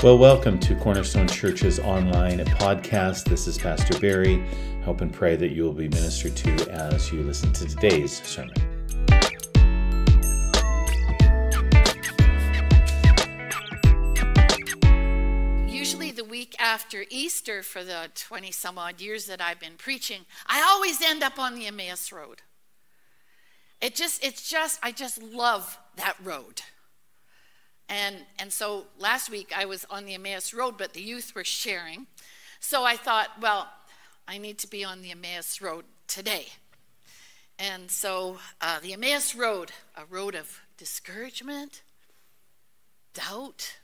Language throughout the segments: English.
Well, welcome to Cornerstone Church's online podcast. This is Pastor Barry. Hope and pray that you will be ministered to as you listen to today's sermon. Usually the week after Easter, for the 20 some odd years that I've been preaching, I always end up on the Emmaus Road. I just love that road. And so last week I was on the Emmaus Road, but the youth were sharing. So I thought, well, I need to be on the Emmaus Road today. And so the Emmaus Road, a road of discouragement, doubt,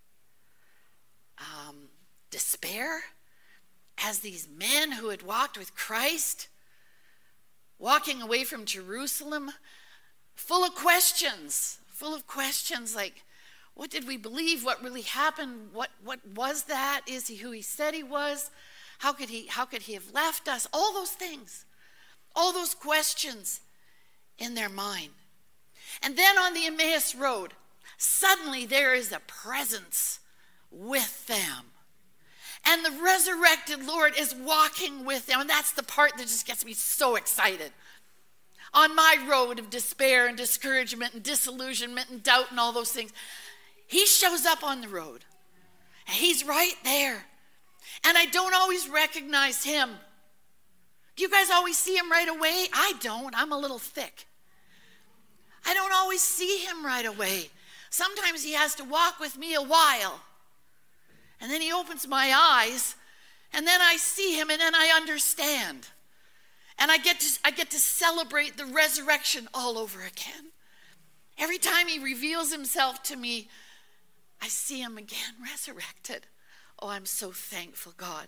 despair, as these men who had walked with Christ, walking away from Jerusalem, full of questions like, what did we believe? What really happened? What was that? Is he who he said he was? How could he have left us? All those things, all those questions in their mind. And then on the Emmaus Road, suddenly there is a presence with them. And the resurrected Lord is walking with them. And that's the part that just gets me so excited. On my road of despair and discouragement and disillusionment and doubt and all those things, he shows up on the road, and he's right there. And I don't always recognize him. Do you guys always see him right away? I don't. I'm a little thick. I don't always see him right away. Sometimes he has to walk with me a while. And then he opens my eyes, and then I see him, and then I understand. And I get to celebrate the resurrection all over again. Every time he reveals himself to me, I see him again resurrected. Oh, I'm so thankful, God.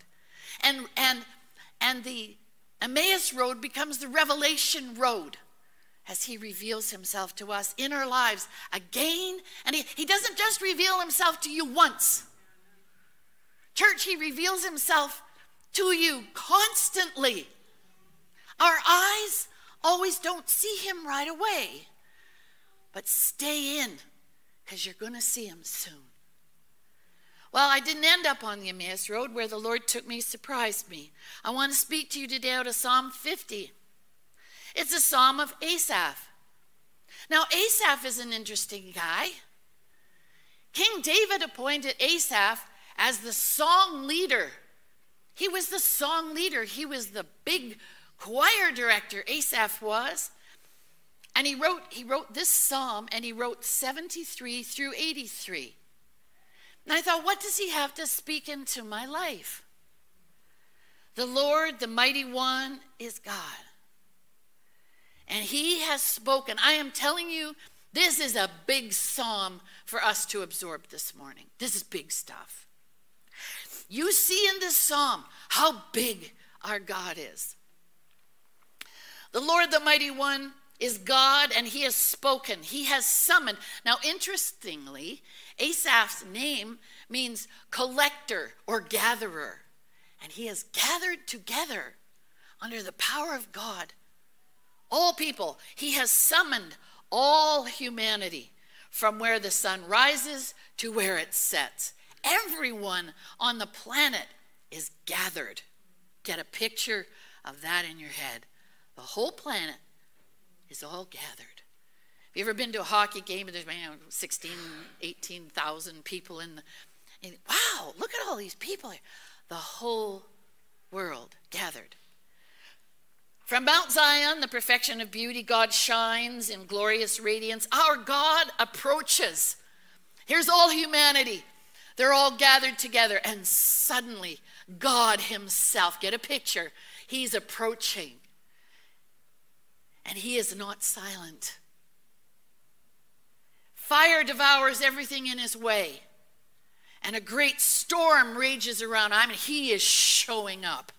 And the Emmaus Road becomes the Revelation Road as he reveals himself to us in our lives again. And he doesn't just reveal himself to you once. Church, he reveals himself to you constantly. Our eyes always don't see him right away. But stay in, because you're going to see him soon. Well, I didn't end up on the Emmaus Road. Where the Lord took me surprised me. I want to speak to you today out of Psalm 50. It's a psalm of Asaph. Now, Asaph is an interesting guy. King David appointed Asaph as the song leader. He was the song leader. He was the big choir director, Asaph was. And he wrote this psalm, and he wrote 73 through 83. And I thought, what does he have to speak into my life? The Lord, the mighty one, is God. And he has spoken. I am telling you, this is a big psalm for us to absorb this morning. This is big stuff. You see in this psalm how big our God is. The Lord, the mighty one, is God, and he has spoken. He has summoned. Now, interestingly, Asaph's name means collector or gatherer. And he has gathered together under the power of God all people. He has summoned all humanity from where the sun rises to where it sets. Everyone on the planet is gathered. Get a picture of that in your head. The whole planet is all gathered. Have you ever been to a hockey game and there's 18,000 people wow, look at all these people here. The whole world gathered. From Mount Zion, the perfection of beauty, God shines in glorious radiance. Our God approaches. Here's all humanity. They're all gathered together, and suddenly God himself, get a picture, he's approaching. And he is not silent. Fire devours everything in his way. And a great storm rages around. He is showing up.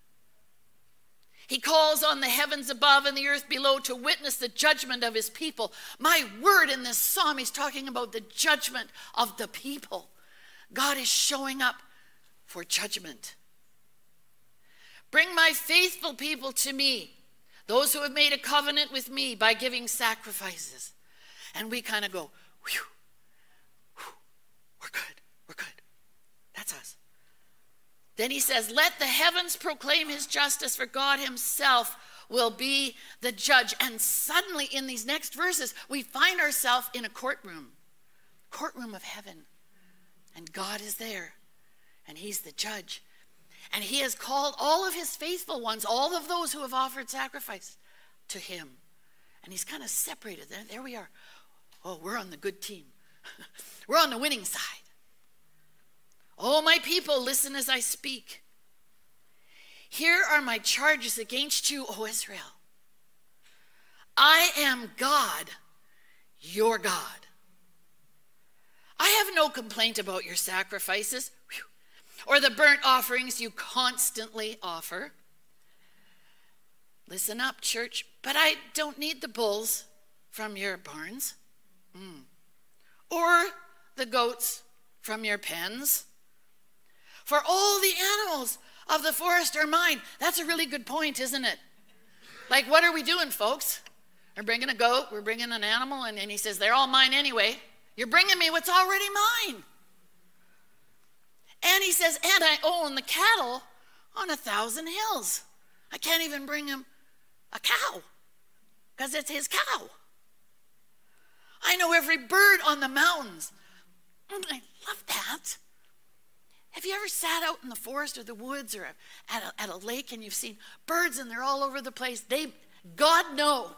He calls on the heavens above and the earth below to witness the judgment of his people. My word, in this psalm, he's talking about the judgment of the people. God is showing up for judgment. Bring my faithful people to me. Those who have made a covenant with me by giving sacrifices. And we kind of go, whew, we're good. That's us. Then he says, let the heavens proclaim his justice, for God himself will be the judge. And suddenly in these next verses, we find ourselves in a courtroom of heaven. And God is there, and he's the judge. And he has called all of his faithful ones, all of those who have offered sacrifice to him. And he's kind of separated them. There we are. Oh, we're on the good team. We're on the winning side. Oh, my people, listen as I speak. Here are my charges against you, O Israel. I am God, your God. I have no complaint about your sacrifices or the burnt offerings you constantly offer. Listen up, church, but I don't need the bulls from your barns or the goats from your pens. For all the animals of the forest are mine. That's a really good point, isn't it? Like, what are we doing, folks? We're bringing a goat, we're bringing an animal, and he says, they're all mine anyway. You're bringing me what's already mine. And he says, and I own the cattle on 1,000 hills. I can't even bring him a cow because it's his cow. I know every bird on the mountains. And I love that. Have you ever sat out in the forest or the woods or at a lake and you've seen birds and they're all over the place? God knows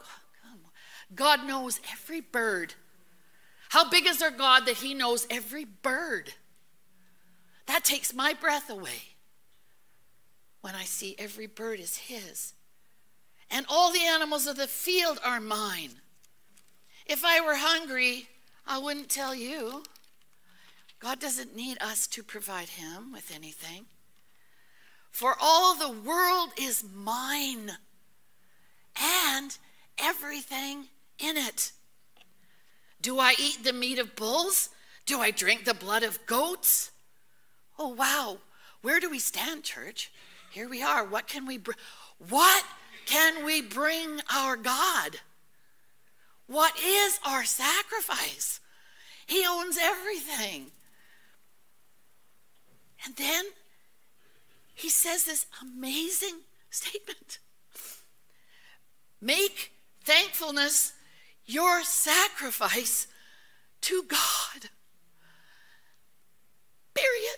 every bird. How big is our God that he knows every bird? That takes my breath away when I see every bird is his. And all the animals of the field are mine. If I were hungry, I wouldn't tell you. God doesn't need us to provide him with anything. For all the world is mine and everything in it. Do I eat the meat of bulls? Do I drink the blood of goats? Oh, wow. Where do we stand, church? Here we are. What can we bring our God? What is our sacrifice? He owns everything. And then he says this amazing statement. Make thankfulness your sacrifice to God. Period.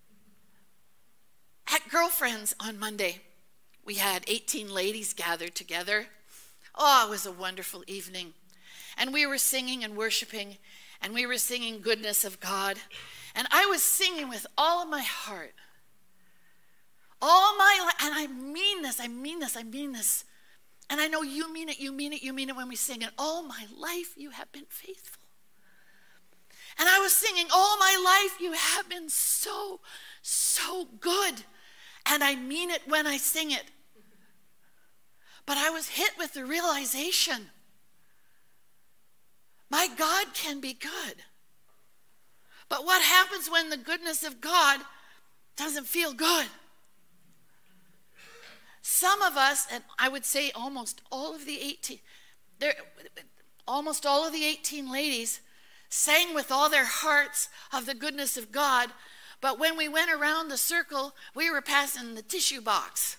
At Girlfriends on Monday, we had 18 ladies gathered together. Oh, it was a wonderful evening. And we were singing and worshiping, and we were singing goodness of God. And I was singing with all of my heart. All my life, and I mean this. And I know you mean it when we sing. And all my life you have been faithful. And I was singing, all my life you have been so, so good. And I mean it when I sing it. But I was hit with the realization, my God can be good. But what happens when the goodness of God doesn't feel good? Some of us, and I would say almost all of the 18 ladies sang with all their hearts of the goodness of God, but when we went around the circle, we were passing the tissue box.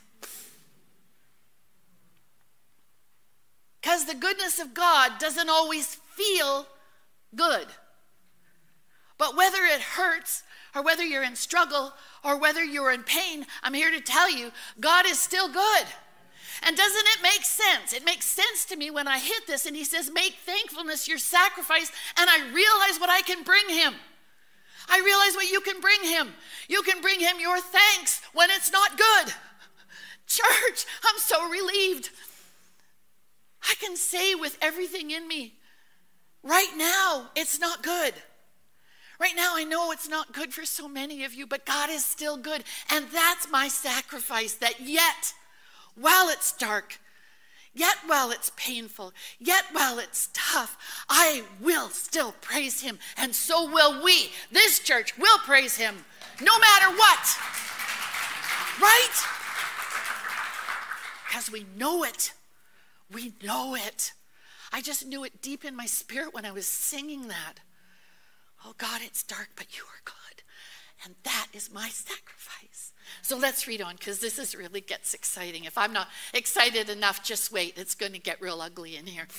Because the goodness of God doesn't always feel good. But whether it hurts, or whether you're in struggle, or whether you're in pain, I'm here to tell you, God is still good. And doesn't it make sense? It makes sense to me when I hit this, and he says, make thankfulness your sacrifice, and I realize what I can bring him. I realize what you can bring him. You can bring him your thanks when it's not good. Church, I'm so relieved. I can say with everything in me, right now, it's not good. Right now, I know it's not good for so many of you, but God is still good. And that's my sacrifice, that yet, while it's dark, yet while it's painful, yet while it's tough, I will still praise him. And so will we. This church will praise him no matter what. Right? Because we know it. We know it. I just knew it deep in my spirit when I was singing that. Oh God, it's dark, but you are good. And that is my sacrifice. So let's read on, because this really gets exciting. If I'm not excited enough, just wait. It's going to get real ugly in here.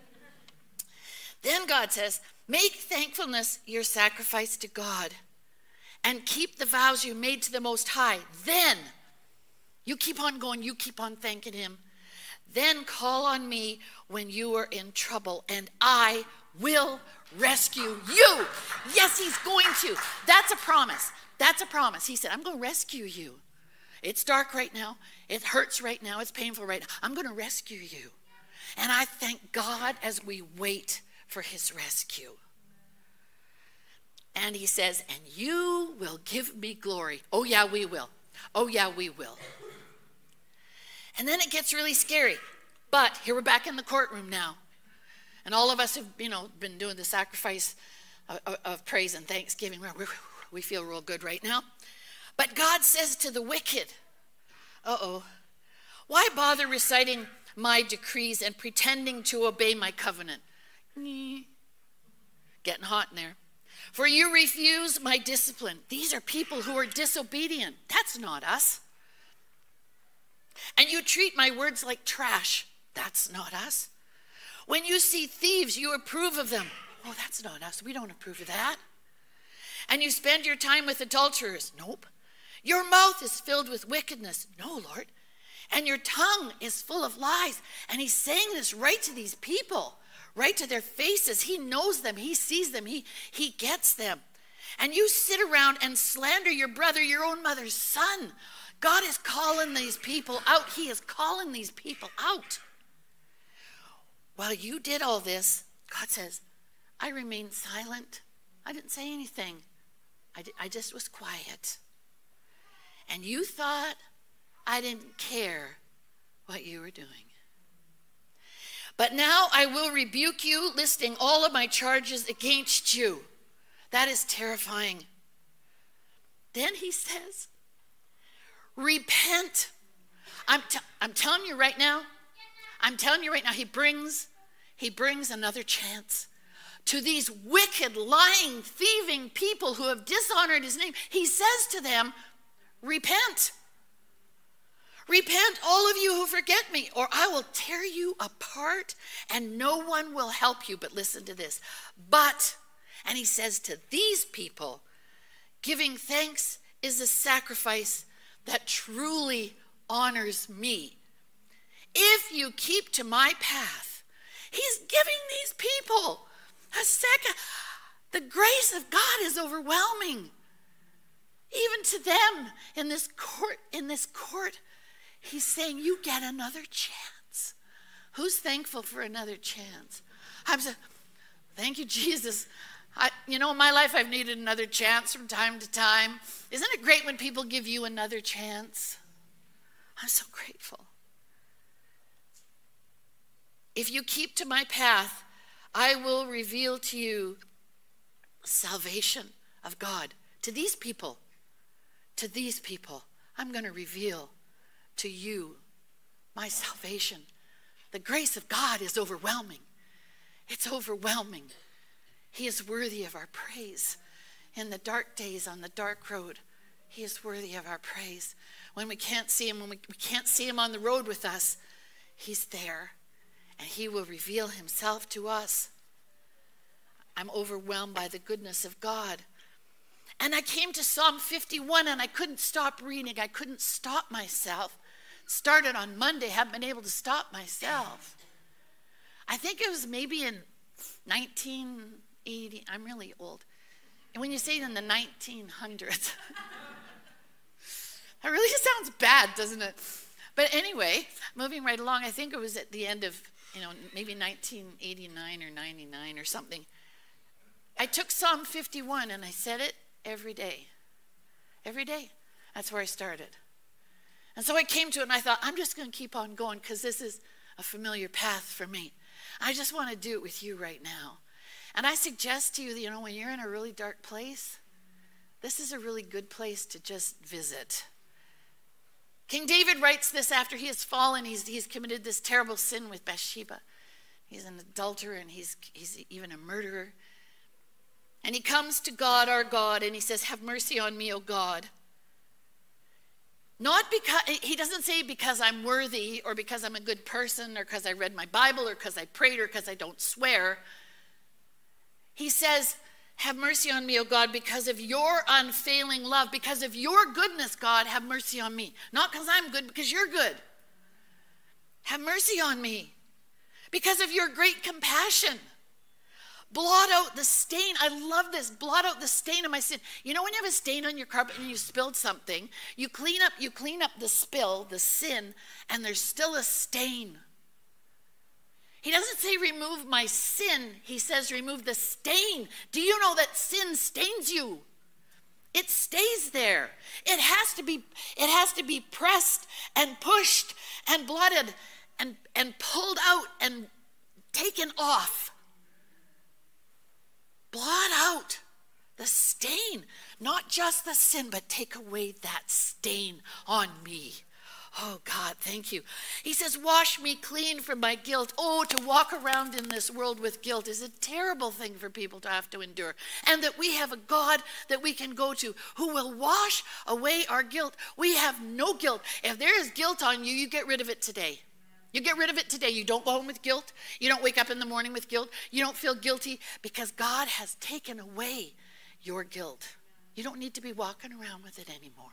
Then God says, make thankfulness your sacrifice to God, and keep the vows you made to the Most High. Then, you keep on going, you keep on thanking him. Then call on me when you are in trouble, and I will rescue you. Yes, he's going to. That's a promise. That's a promise. He said, I'm going to rescue you. It's dark right now. It hurts right now. It's painful right now. I'm going to rescue you. And I thank God as we wait for his rescue. And he says, and you will give me glory. Oh, yeah, we will. Oh, yeah, we will. And then it gets really scary. But here we're back in the courtroom now. And all of us have, been doing the sacrifice of praise and thanksgiving. We feel real good right now. But God says to the wicked, why bother reciting my decrees and pretending to obey my covenant? Getting hot in there. For you refuse my discipline. These are people who are disobedient. That's not us. And you treat my words like trash. That's not us. When you see thieves, you approve of them. Oh, that's not us. We don't approve of that. And you spend your time with adulterers. Nope. Your mouth is filled with wickedness. No, Lord. And your tongue is full of lies. And he's saying this right to these people, right to their faces. He knows them. He sees them. He gets them. And you sit around and slander your brother, your own mother's son. God is calling these people out. He is calling these people out. While you did all this, God says, I remained silent. I didn't say anything. I just was quiet. And you thought I didn't care what you were doing. But now I will rebuke you, listing all of my charges against you. That is terrifying. Then he says, repent. I'm telling you right now, he brings another chance to these wicked, lying, thieving people who have dishonored his name. He says to them, repent. Repent, all of you who forget me, or I will tear you apart and no one will help you. But listen to this. And he says to these people, giving thanks is a sacrifice that truly honors me. If you keep to my path, he's giving these people a second. The grace of God is overwhelming. Even to them in this court, he's saying, you get another chance. Who's thankful for another chance? I'm saying, thank you, Jesus. In my life, I've needed another chance from time to time. Isn't it great when people give you another chance? I'm so grateful. If you keep to my path, I will reveal to you salvation of God. To these people, I'm going to reveal to you my salvation. The grace of God is overwhelming. It's overwhelming. He is worthy of our praise. In the dark days on the dark road, he is worthy of our praise. When we can't see him, when we can't see him on the road with us, he's there. And he will reveal himself to us. I'm overwhelmed by the goodness of God. And I came to Psalm 51 and I couldn't stop reading. I couldn't stop myself. Started on Monday, haven't been able to stop myself. I think it was maybe in 1980. I'm really old. And when you say it in the 1900s, that really sounds bad, doesn't it? But anyway, moving right along, I think it was at the end of, maybe 1989 or 99 or something. I took Psalm 51 and I said it every day. Every day. That's where I started. And so I came to it and I thought, I'm just going to keep on going because this is a familiar path for me. I just want to do it with you right now. And I suggest to you, when you're in a really dark place, this is a really good place to just visit. King David writes this after he has fallen. He's committed this terrible sin with Bathsheba. He's an adulterer and he's even a murderer. And he comes to God, our God, and he says, have mercy on me, O God. Not because, he doesn't say because I'm worthy or because I'm a good person or because I read my Bible or because I prayed or because I don't swear. He says, have mercy on me, O God, because of your unfailing love, because of your goodness, God, have mercy on me. Not because I'm good, because you're good. Have mercy on me because of your great compassion. Blot out the stain. I love this. Blot out the stain of my sin. You know when you have a stain on your carpet and you spilled something, you clean up the spill, the sin, and there's still a stain. He doesn't say remove my sin. He says remove the stain. Do you know that sin stains you? It stays there. It has to be pressed and pushed and blotted and pulled out and taken off. Blot out the stain, not just the sin, but take away that stain on me. Oh, God, thank you. He says, wash me clean from my guilt. Oh, to walk around in this world with guilt is a terrible thing for people to have to endure. And that we have a God that we can go to who will wash away our guilt. We have no guilt. If there is guilt on you, you get rid of it today. You get rid of it today. You don't go home with guilt. You don't wake up in the morning with guilt. You don't feel guilty because God has taken away your guilt. You don't need to be walking around with it anymore.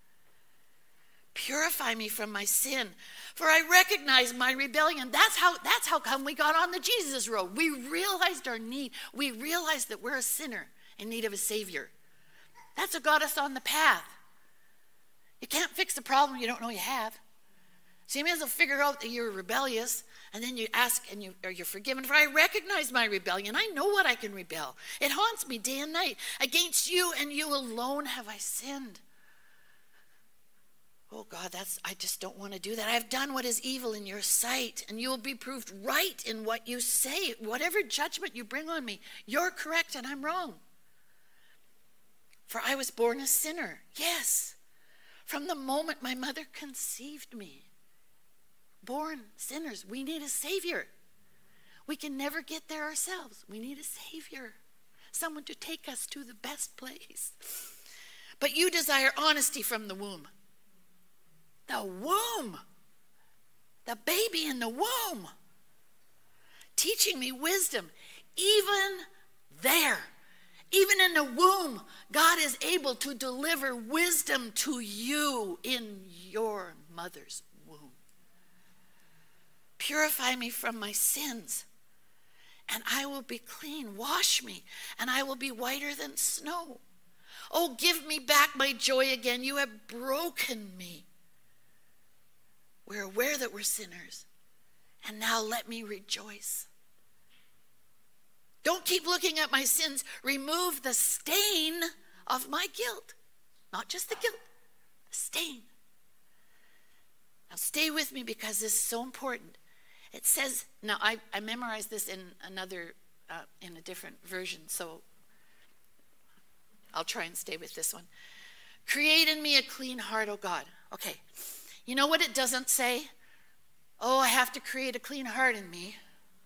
Purify me from my sin, for I recognize my rebellion. That's how come we got on the Jesus road. We realized our need. We realized that we're a sinner in need of a Savior. That's what got us on the path. You can't fix the problem you don't know you have. So you may as well figure out that you're rebellious, and then you ask and you're forgiven. For I recognize my rebellion. I know what I can rebel. It haunts me day and night. Against you and you alone have I sinned. Oh God, I just don't want to do that. I've done what is evil in your sight, and you will be proved right in what you say. Whatever judgment you bring on me, you're correct and I'm wrong. For I was born a sinner. Yes, from the moment my mother conceived me. Born sinners. We need a Savior. We can never get there ourselves. We need a Savior. Someone to take us to the best place. But you desire honesty from the womb. The womb. The baby in the womb. Teaching me wisdom. Even there. Even in the womb, God is able to deliver wisdom to you in your mother's womb. Purify me from my sins, and I will be clean. Wash me, and I will be whiter than snow. Oh, give me back my joy again. You have broken me. We're aware that we're sinners, and now let me rejoice. Don't keep looking at my sins. Remove the stain of my guilt. Not just the guilt, the stain. Now stay with me because this is so important. It says, now I memorized this in a different version, so I'll try and stay with this one. Create in me a clean heart, O God. Okay, you know what it doesn't say? Oh, I have to create a clean heart in me.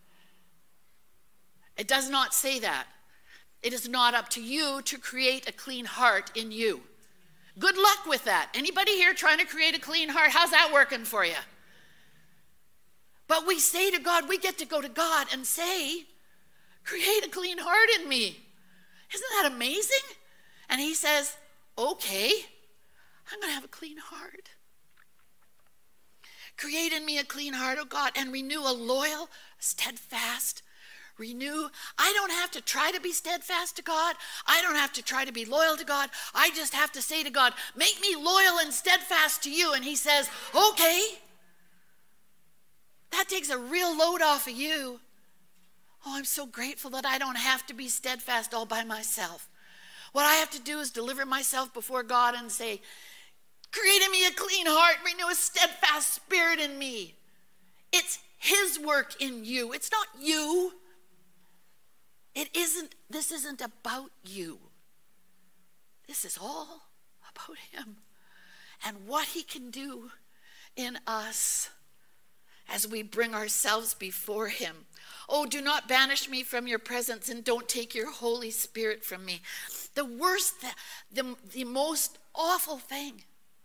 It does not say that. It is not up to you to create a clean heart in you. Good luck with that. Anybody here trying to create a clean heart? How's that working for you? But we say to God, we get to go to God and say, create a clean heart in me. Isn't that amazing? And he says, okay, I'm going to have a clean heart. Create in me a clean heart, O God, and renew a loyal, steadfast, renew. I don't have to try to be steadfast to God. I don't have to try to be loyal to God. I just have to say to God, make me loyal and steadfast to you. And he says, okay. That takes a real load off of you. Oh, I'm so grateful that I don't have to be steadfast all by myself. What I have to do is deliver myself before God and say, create in me a clean heart, renew a steadfast spirit in me. It's his work in you. It's not you. This isn't about you. This is all about him and what he can do in us. as we bring ourselves before him. Oh, do not banish me from your presence, and don't take your Holy Spirit from me. The worst, the most awful thing.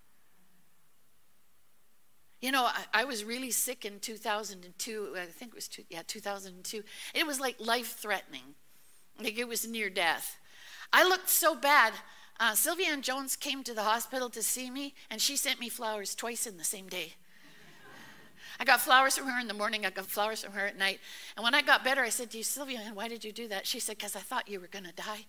You know, I was really sick in 2002. I think it was 2002. It was like life-threatening. Like it was near death. I looked so bad. Sylvia Ann Jones came to the hospital to see me, and she sent me flowers twice in the same day. I got flowers from her in the morning. I got flowers from her at night. And when I got better, I said to you, Sylvia Ann, why did you do that? She said, because I thought you were going to die.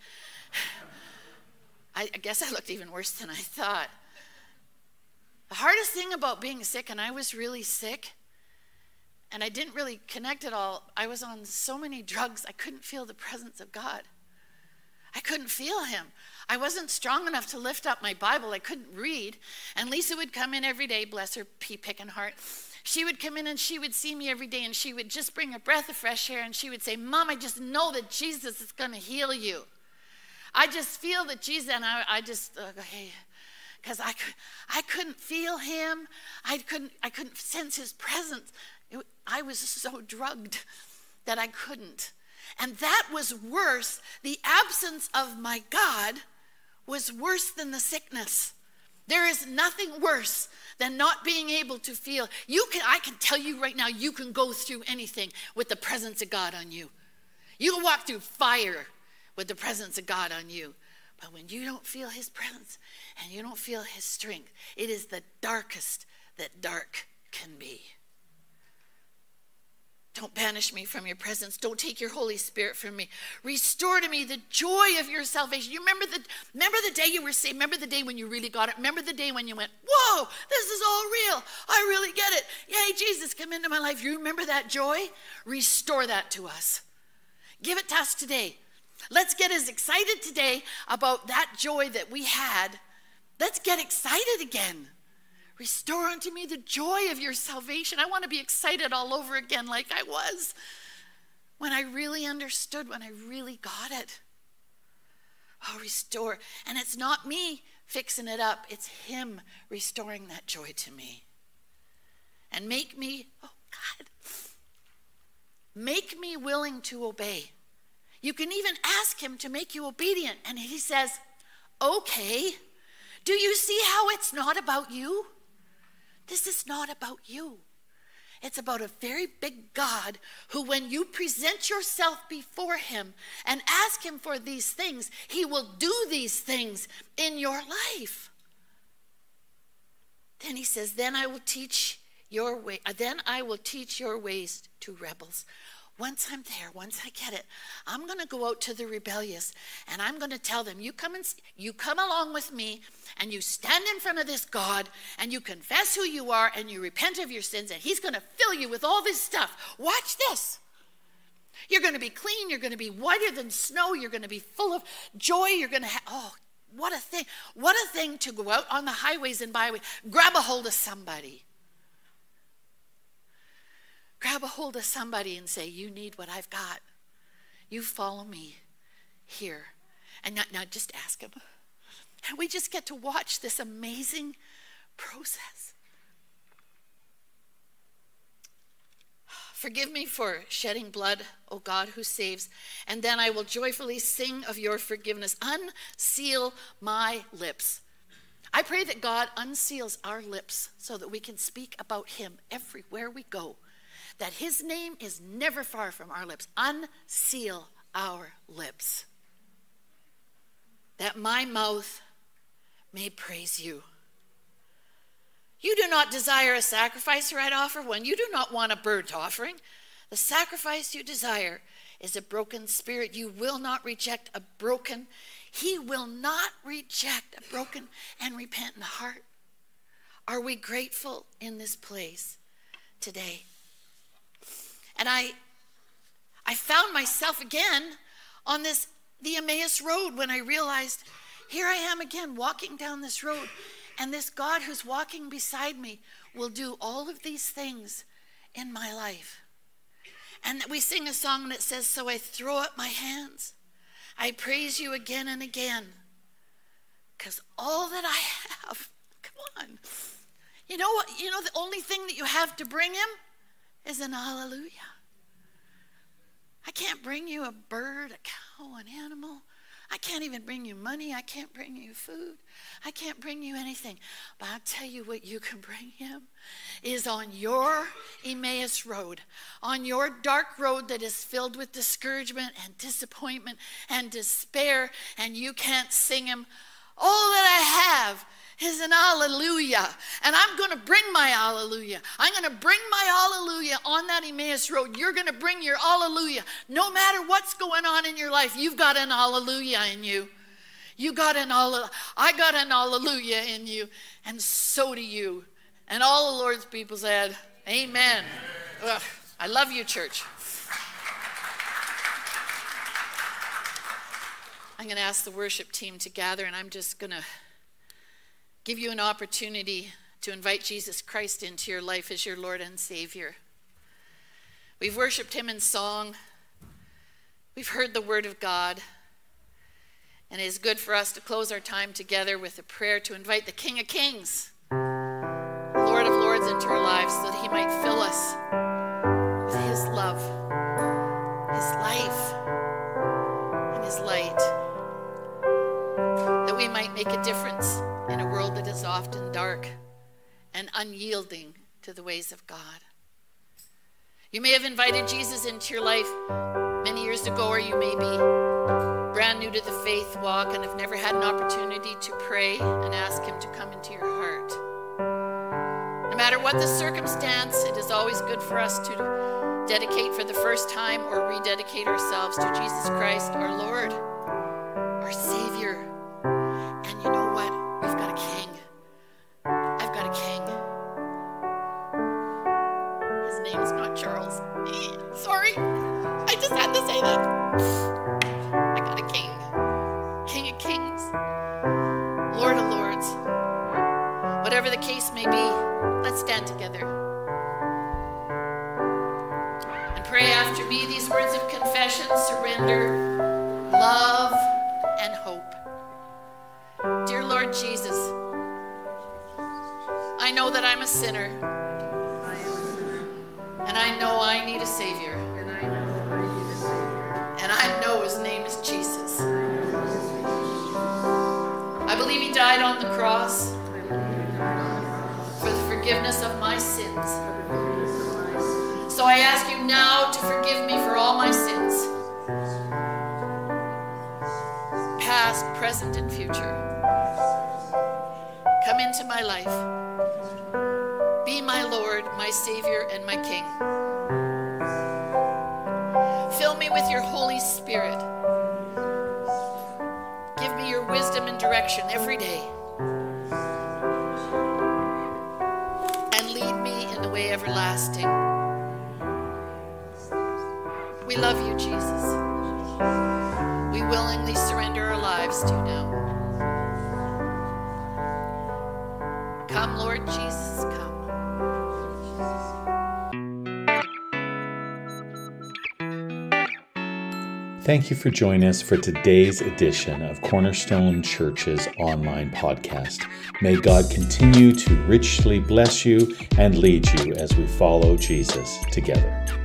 I guess I looked even worse than I thought. The hardest thing about being sick, and I was really sick, and I didn't really connect at all. I was on so many drugs, I couldn't feel the presence of God. I couldn't feel him. I wasn't strong enough to lift up my Bible. I couldn't read. And Lisa would come in every day, bless her pea-picking heart. She would come in and she would see me every day, and she would just bring a breath of fresh air, and she would say, Mom, I just know that Jesus is going to heal you. I just feel that Jesus, and I just, okay, because I couldn't feel him. I couldn't sense his presence. I was so drugged that I couldn't. And that was worse. The absence of my God was worse than the sickness. There is nothing worse than not being able to feel. I can tell you right now, you can go through anything with the presence of God on you. You can walk through fire with the presence of God on you. But when you don't feel his presence and you don't feel his strength, it is the darkest that dark can be. Don't banish me from your presence. Don't take your Holy Spirit from me. Restore to me the joy of your salvation. You remember the day you were saved? Remember the day when you really got it? Remember the day when you went, whoa, this is all real. I really get it. Yay, Jesus, come into my life. You remember that joy? Restore that to us. Give it to us today. Let's get as excited today about that joy that we had. Let's get excited again. Restore unto me the joy of your salvation. I want to be excited all over again like I was when I really understood, when I really got it. Oh, restore. And it's not me fixing it up. It's him restoring that joy to me. And make me willing to obey. You can even ask him to make you obedient. And he says, okay, do you see how it's not about you? This is not about you. It's about a very big God who, when you present yourself before him and ask him for these things, he will do these things in your life. Then he says, then I will teach your ways to rebels. Once I'm there, once I get it, I'm going to go out to the rebellious, and I'm going to tell them, you come along with me, and you stand in front of this God, and you confess who you are, and you repent of your sins, and he's going to fill you with all this stuff. Watch this. You're going to be clean. You're going to be whiter than snow. You're going to be full of joy. You're going to have, oh, what a thing. What a thing to go out on the highways and byways. Grab a hold of somebody. Grab a hold of somebody and say, you need what I've got. You follow me here. And now just ask him. And we just get to watch this amazing process. Forgive me for shedding blood, O God who saves, and then I will joyfully sing of your forgiveness. Unseal my lips. I pray that God unseals our lips so that we can speak about him everywhere we go. That his name is never far from our lips. Unseal our lips. That my mouth may praise you. You do not desire a sacrifice, or I'd offer one. You do not want a burnt offering. The sacrifice you desire is a broken spirit. You will not reject a broken. He will not reject a broken and repentant heart. Are we grateful in this place today? And I found myself again on the Emmaus Road when I realized, here I am again walking down this road, and this God who's walking beside me will do all of these things in my life. And we sing a song that says, so I throw up my hands. I praise you again and again, because all that I have, come on. You know what? You know the only thing that you have to bring him? is an hallelujah. I can't bring you a bird, a cow, an animal. I can't even bring you money. I can't bring you food. I can't bring you anything. But I'll tell you what you can bring him is on your Emmaus road, on your dark road that is filled with discouragement and disappointment and despair, and you can't sing him. All that I have is an hallelujah. And I'm going to bring my hallelujah. I'm going to bring my hallelujah on that Emmaus road. You're going to bring your hallelujah. No matter what's going on in your life, you've got an hallelujah in you. You got an hallelujah. I got an hallelujah in you. And so do you. And all the Lord's people said, amen. Ugh, I love you, church. I'm going to ask the worship team to gather, and I'm just going to give you an opportunity to invite Jesus Christ into your life as your Lord and Savior. We've worshiped him in song. We've heard the word of God. And it is good for us to close our time together with a prayer to invite the King of Kings, Lord of Lords, into our lives so that he might fill us with his love, his life, and his light, that we might make a difference in a world that is often dark and unyielding to the ways of God. You may have invited Jesus into your life many years ago, or you may be brand new to the faith walk and have never had an opportunity to pray and ask him to come into your heart. No matter what the circumstance, it is always good for us to dedicate for the first time or rededicate ourselves to Jesus Christ, our Lord, our Savior. And you know what? We've got a King. I've got a King. His name is not Charles. Sorry. I just had to say that. I got a King. King of Kings. Lord of Lords. Whatever the case may be, let's stand together and pray after me these words of confession, surrender, love, and hope. Dear Lord Jesus, I know that I'm a sinner, and I know I need a Savior, and I know his name is Jesus. I believe he died on the cross for the forgiveness of my sins. So I ask you now to forgive me for all my sins, past, present, and future. Come into my life. Be my Lord, my Savior, and my King. Fill me with your Holy Spirit. Give me your wisdom and direction every day. And lead me in the way everlasting. We love you, Jesus. We willingly surrender our lives to you now. Come, Lord Jesus, come. Thank you for joining us for today's edition of Cornerstone Church's online podcast. May God continue to richly bless you and lead you as we follow Jesus together.